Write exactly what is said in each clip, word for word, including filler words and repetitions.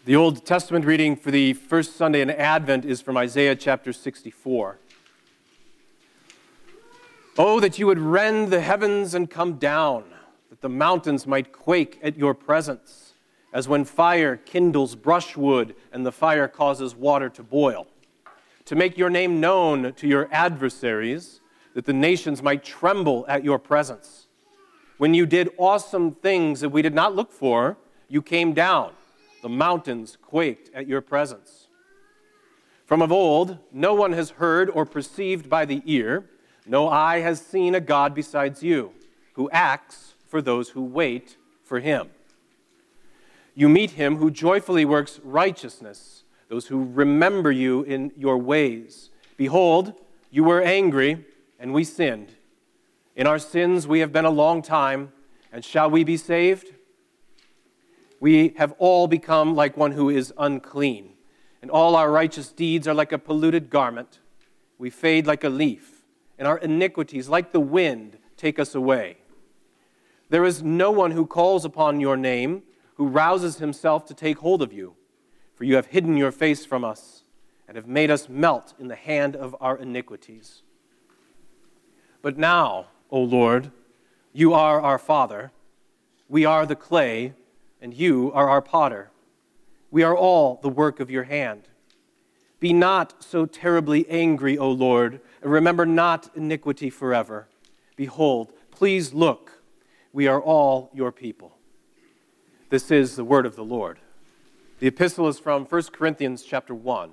The Old Testament reading for the first Sunday in Advent is from Isaiah chapter sixty-four. Oh, that you would rend the heavens and come down, that the mountains might quake at your presence, as when fire kindles brushwood and the fire causes water to boil, to make your name known to your adversaries, that the nations might tremble at your presence. When you did awesome things that we did not look for, you came down. The mountains quaked at your presence. From of old, no one has heard or perceived by the ear, no eye has seen a God besides you, who acts for those who wait for him. You meet him who joyfully works righteousness, those who remember you in your ways. Behold, you were angry, and we sinned. In our sins we have been a long time, and shall we be saved? We have all become like one who is unclean, and all our righteous deeds are like a polluted garment. We fade like a leaf, and our iniquities, like the wind, take us away. There is no one who calls upon your name, who rouses himself to take hold of you, for you have hidden your face from us, and have made us melt in the hand of our iniquities. But now, O Lord, you are our Father, we are the clay, and you are our potter. We are all the work of your hand. Be not so terribly angry, O Lord, and remember not iniquity forever. Behold, please look, we are all your people. This is the word of the Lord. The epistle is from First Corinthians chapter one.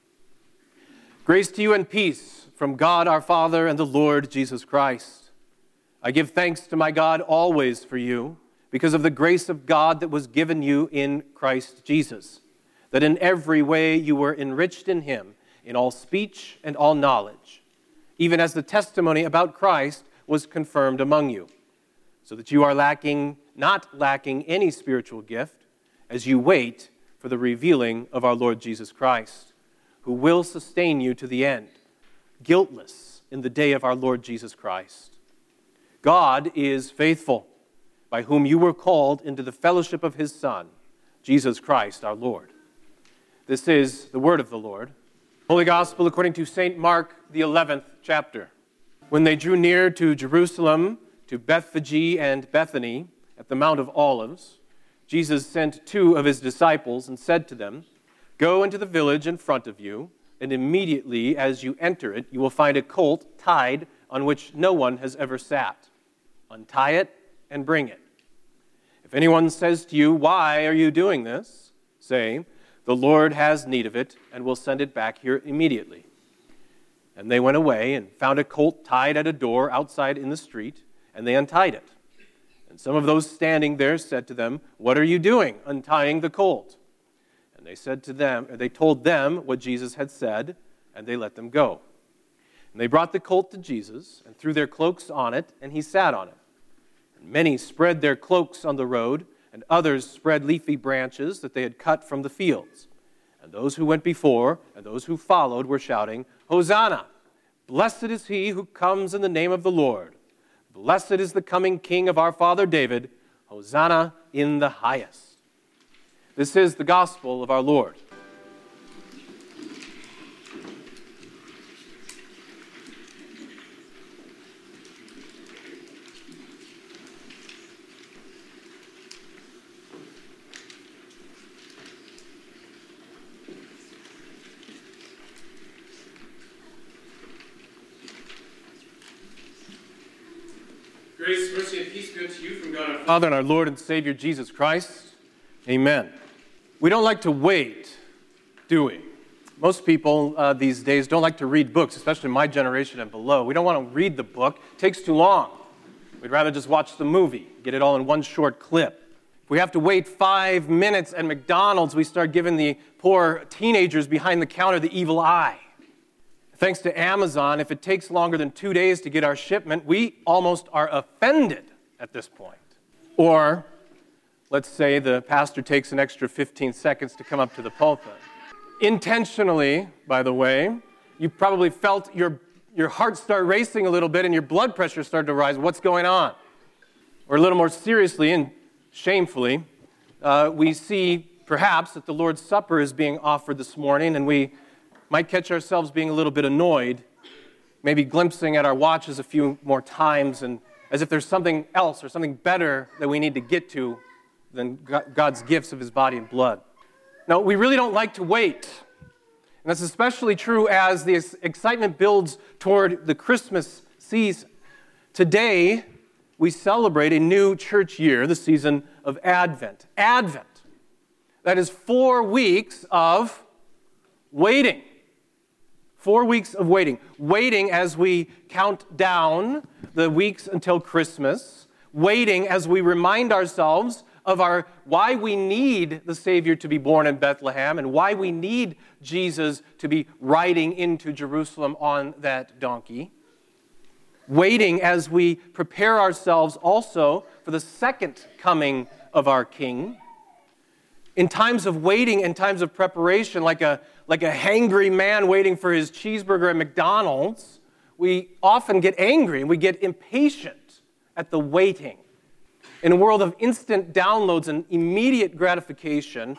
Grace to you and peace from God our Father and the Lord Jesus Christ. I give thanks to my God always for you, because of the grace of God that was given you in Christ Jesus, that in every way you were enriched in him, in all speech and all knowledge, even as the testimony about Christ was confirmed among you, so that you are lacking, not lacking any spiritual gift, as you wait for the revealing of our Lord Jesus Christ, who will sustain you to the end, guiltless in the day of our Lord Jesus Christ. God is faithful, by whom you were called into the fellowship of his Son, Jesus Christ our Lord. This is the word of the Lord. Holy Gospel according to Saint Mark, the eleventh chapter. When they drew near to Jerusalem, to Bethphage and Bethany, at the Mount of Olives, Jesus sent two of his disciples and said to them, Go into the village in front of you, and immediately as you enter it, you will find a colt tied on which no one has ever sat. Untie it and bring it. If anyone says to you, Why are you doing this? Say, The Lord has need of it, and will send it back here immediately. And they went away and found a colt tied at a door outside in the street, and they untied it. And some of those standing there said to them, What are you doing, untying the colt? And they said to them, or they told them what Jesus had said, and they let them go. And they brought the colt to Jesus, and threw their cloaks on it, and he sat on it. Many spread their cloaks on the road, and others spread leafy branches that they had cut from the fields. And those who went before and those who followed were shouting, Hosanna! Blessed is he who comes in the name of the Lord. Blessed is the coming King of our father David. Hosanna in the highest. This is the gospel of our Lord. Grace, mercy, and peace be unto you from God our Father and our Lord and Savior Jesus Christ. Amen. We don't like to wait, do we? Most people uh, these days don't like to read books, especially my generation and below. We don't want to read the book. It takes too long. We'd rather just watch the movie, get it all in one short clip. If we have to wait five minutes at McDonald's, we start giving the poor teenagers behind the counter the evil eye. Thanks to Amazon, if it takes longer than two days to get our shipment, we almost are offended at this point. Or, let's say the pastor takes an extra fifteen seconds to come up to the pulpit. Intentionally, by the way, you probably felt your, your heart start racing a little bit and your blood pressure started to rise. What's going on? Or a little more seriously and shamefully, uh, we see Perhaps that the Lord's Supper is being offered this morning, and we might catch ourselves being a little bit annoyed, maybe glimpsing at our watches a few more times, and as if there's something else or something better that we need to get to than God's gifts of his body and blood. Now, we really don't like to wait. And that's especially true as the excitement builds toward the Christmas season. Today, we celebrate a new church year, the season of Advent. Advent. That is four weeks of waiting. Four weeks of waiting. Waiting as we count down the weeks until Christmas. Waiting as we remind ourselves of our why we need the Savior to be born in Bethlehem and why we need Jesus to be riding into Jerusalem on that donkey. Waiting as we prepare ourselves also for the second coming of our King. In times of waiting and times of preparation, like a, like a hangry man waiting for his cheeseburger at McDonald's, we often get angry and we get impatient at the waiting. In a world of instant downloads and immediate gratification,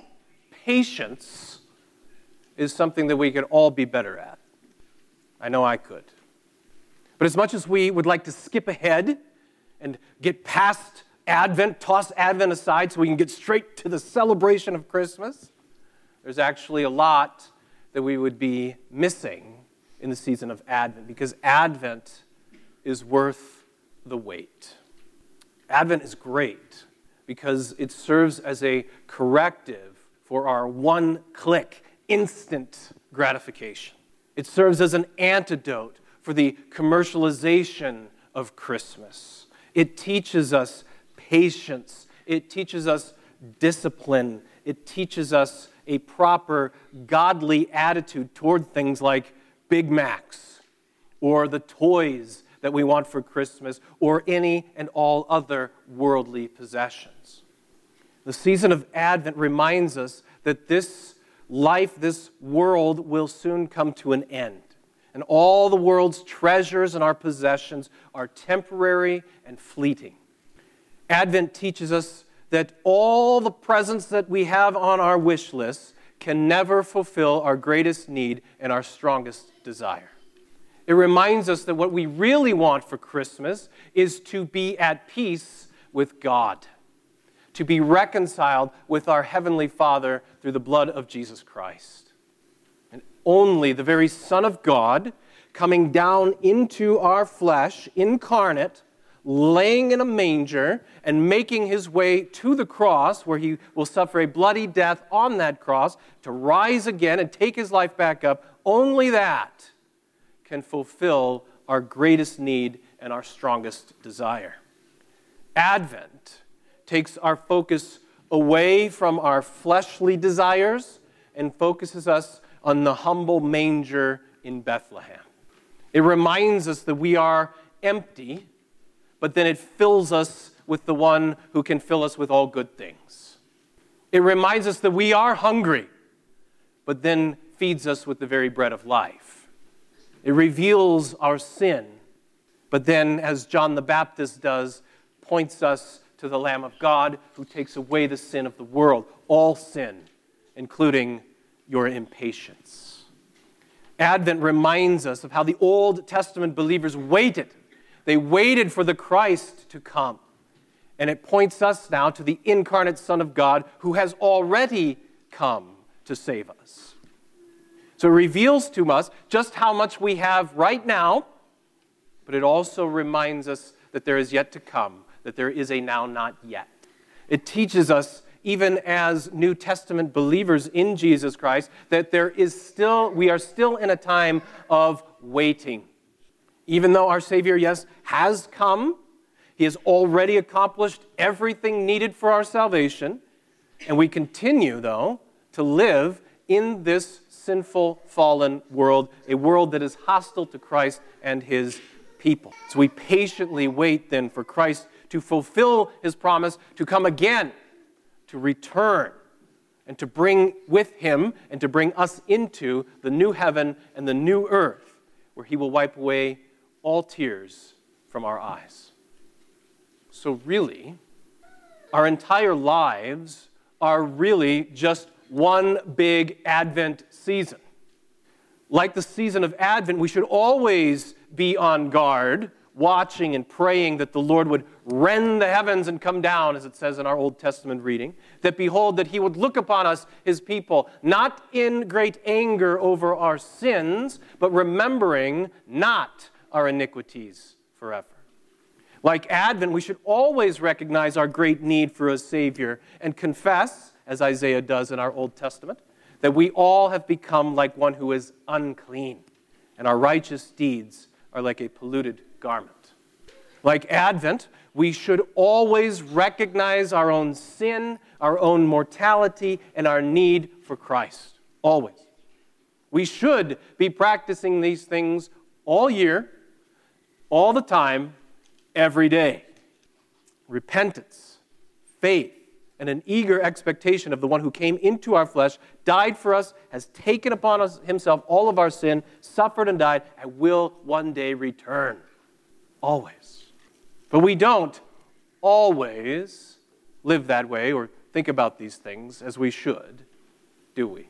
patience is something that we could all be better at. I know I could. But as much as we would like to skip ahead and get past Advent, toss Advent aside so we can get straight to the celebration of Christmas, there's actually a lot that we would be missing in the season of Advent, because Advent is worth the wait. Advent is great because it serves as a corrective for our one-click, instant gratification. It serves as an antidote for the commercialization of Christmas. It teaches us patience. It teaches us discipline. It teaches us a proper godly attitude toward things like Big Macs or the toys that we want for Christmas or any and all other worldly possessions. The season of Advent reminds us that this life, this world will soon come to an end. And all the world's treasures and our possessions are temporary and fleeting. Advent teaches us that all the presents that we have on our wish list can never fulfill our greatest need and our strongest desire. It reminds us that what we really want for Christmas is to be at peace with God, to be reconciled with our Heavenly Father through the blood of Jesus Christ. And only the very Son of God coming down into our flesh, incarnate, laying in a manger and making his way to the cross where he will suffer a bloody death on that cross to rise again and take his life back up, only that can fulfill our greatest need and our strongest desire. Advent takes our focus away from our fleshly desires and focuses us on the humble manger in Bethlehem. It reminds us that we are empty, but then it fills us with the one who can fill us with all good things. It reminds us that we are hungry, but then feeds us with the very bread of life. It reveals our sin, but then, as John the Baptist does, points us to the Lamb of God who takes away the sin of the world, all sin, including your impatience. Advent reminds us of how the Old Testament believers waited. They waited for the Christ to come. And it points us now to the incarnate Son of God who has already come to save us. So it reveals to us just how much we have right now, but it also reminds us that there is yet to come, that there is a now not yet. It teaches us, even as New Testament believers in Jesus Christ, that there is still, we are still in a time of waiting. Even though our Savior, yes, has come, he has already accomplished everything needed for our salvation, and we continue, though, to live in this sinful, fallen world, a world that is hostile to Christ and his people. So we patiently wait then for Christ to fulfill his promise to come again, to return, and to bring with him and to bring us into the new heaven and the new earth, where he will wipe away all tears from our eyes. So really, our entire lives are really just one big Advent season. Like the season of Advent, we should always be on guard, watching and praying that the Lord would rend the heavens and come down, as it says in our Old Testament reading, that behold, that he would look upon us, his people, not in great anger over our sins, but remembering not our iniquities forever. Like Advent, we should always recognize our great need for a Savior and confess, as Isaiah does in our Old Testament, that we all have become like one who is unclean, and our righteous deeds are like a polluted garment. Like Advent, we should always recognize our own sin, our own mortality, and our need for Christ. Always. We should be practicing these things all year, all the time, every day. Repentance, faith, and an eager expectation of the one who came into our flesh, died for us, has taken upon us himself all of our sin, suffered and died, and will one day return. Always. But we don't always live that way or think about these things as we should, do we?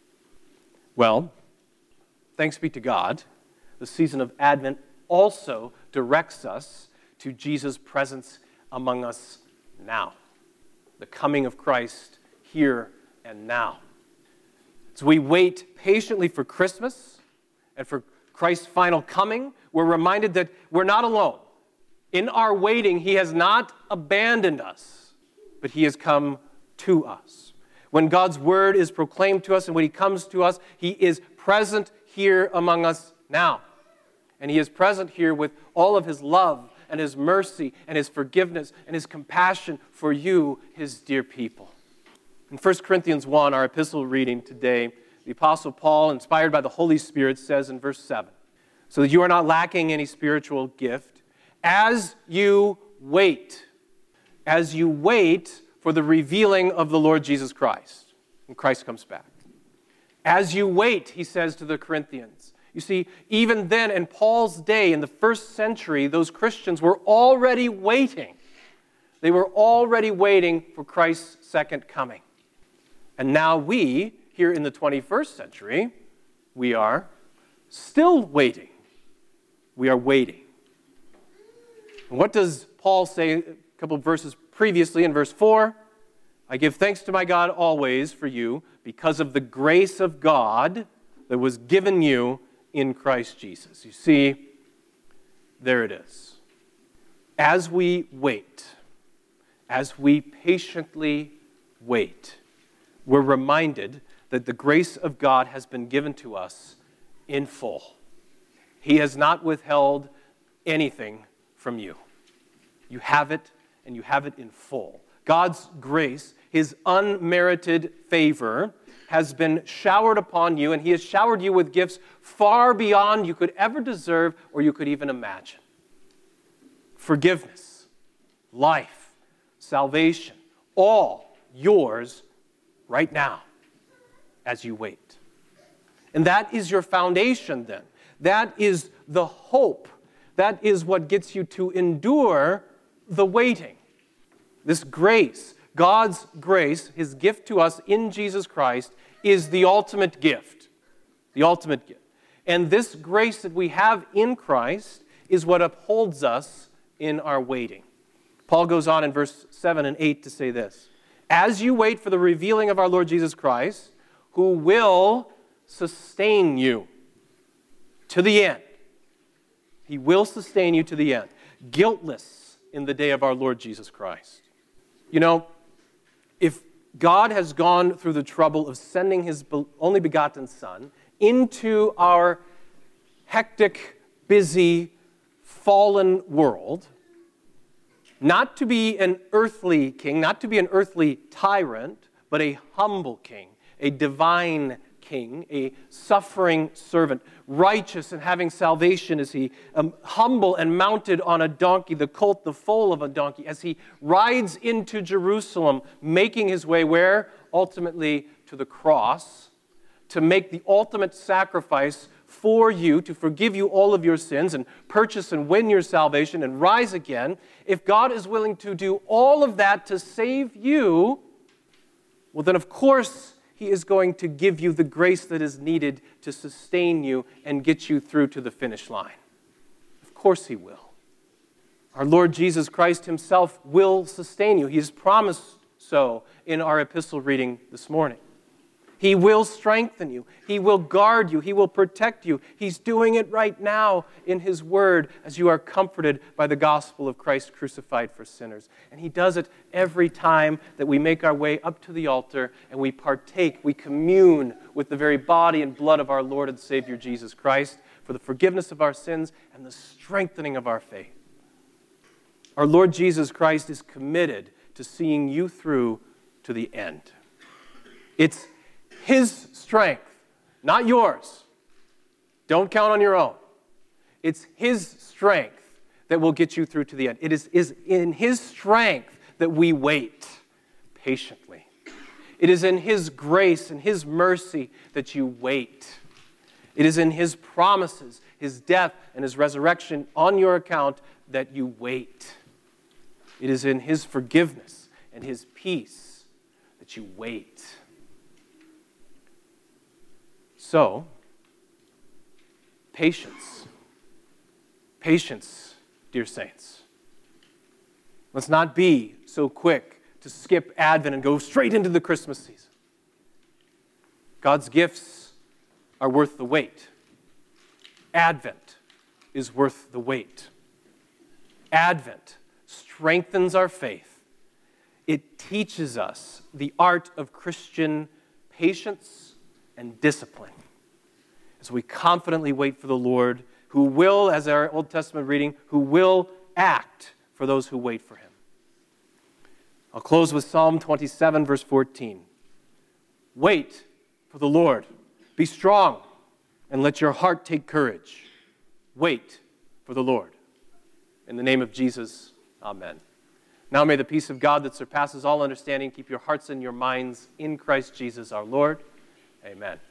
Well, thanks be to God, the season of Advent also directs us to Jesus' presence among us now. The coming of Christ here and now. As we wait patiently for Christmas and for Christ's final coming, we're reminded that we're not alone. In our waiting, he has not abandoned us, but he has come to us. When God's word is proclaimed to us and when he comes to us, he is present here among us now. And he is present here with all of his love and his mercy and his forgiveness and his compassion for you, his dear people. In First Corinthians one, our epistle reading today, the Apostle Paul, inspired by the Holy Spirit, says in verse seven, so that you are not lacking any spiritual gift, as you wait, as you wait for the revealing of the Lord Jesus Christ, when Christ comes back. As you wait, he says to the Corinthians. You see, even then, in Paul's day, in the first century, those Christians were already waiting. They were already waiting for Christ's second coming. And now we, here in the twenty-first century, we are still waiting. We are waiting. And what does Paul say a couple of verses previously in verse four? I give thanks to my God always for you because of the grace of God that was given you in Christ Jesus. You see, there it is. As we wait, as we patiently wait, we're reminded that the grace of God has been given to us in full. He has not withheld anything from you. You have it, and you have it in full. God's grace, his unmerited favor, has been showered upon you, and he has showered you with gifts far beyond you could ever deserve or you could even imagine. Forgiveness, life, salvation, all yours right now as you wait. And that is your foundation then. That is the hope. That is what gets you to endure the waiting. This grace, God's grace, his gift to us in Jesus Christ, is the ultimate gift. The ultimate gift. And this grace that we have in Christ is what upholds us in our waiting. Paul goes on in verse seven and eight to say this. As you wait for the revealing of our Lord Jesus Christ, who will sustain you to the end. He will sustain you to the end. Guiltless in the day of our Lord Jesus Christ. You know, if God has gone through the trouble of sending his only begotten Son into our hectic, busy, fallen world, not to be an earthly king, not to be an earthly tyrant, but a humble king, a divine king, a suffering servant, righteous and having salvation as he, um, humble and mounted on a donkey, the colt, the foal of a donkey, as he rides into Jerusalem, making his way where? Ultimately to the cross, to make the ultimate sacrifice for you, to forgive you all of your sins and purchase and win your salvation and rise again. If God is willing to do all of that to save you, well then of course he is going to give you the grace that is needed to sustain you and get you through to the finish line. Of course he will. Our Lord Jesus Christ himself will sustain you. He has promised so in our epistle reading this morning. He will strengthen you. He will guard you. He will protect you. He's doing it right now in his word as you are comforted by the gospel of Christ crucified for sinners. And he does it every time that we make our way up to the altar and we partake, we commune with the very body and blood of our Lord and Savior Jesus Christ for the forgiveness of our sins and the strengthening of our faith. Our Lord Jesus Christ is committed to seeing you through to the end. It's his strength, not yours. Don't count on your own. It's his strength that will get you through to the end. It is, is in his strength that we wait patiently. It is in his grace and his mercy that you wait. It is in his promises, his death and his resurrection on your account that you wait. It is in his forgiveness and his peace that you wait. So, patience. Patience, dear saints. Let's not be so quick to skip Advent and go straight into the Christmas season. God's gifts are worth the wait. Advent is worth the wait. Advent strengthens our faith. It teaches us the art of Christian patience and discipline as we confidently wait for the Lord, who will, as our Old Testament reading, who will act for those who wait for him. I'll close with Psalm twenty-seven, verse fourteen. Wait for the Lord. Be strong, and let your heart take courage. Wait for the Lord. In the name of Jesus, amen. Now may the peace of God that surpasses all understanding keep your hearts and your minds in Christ Jesus our Lord. Amen.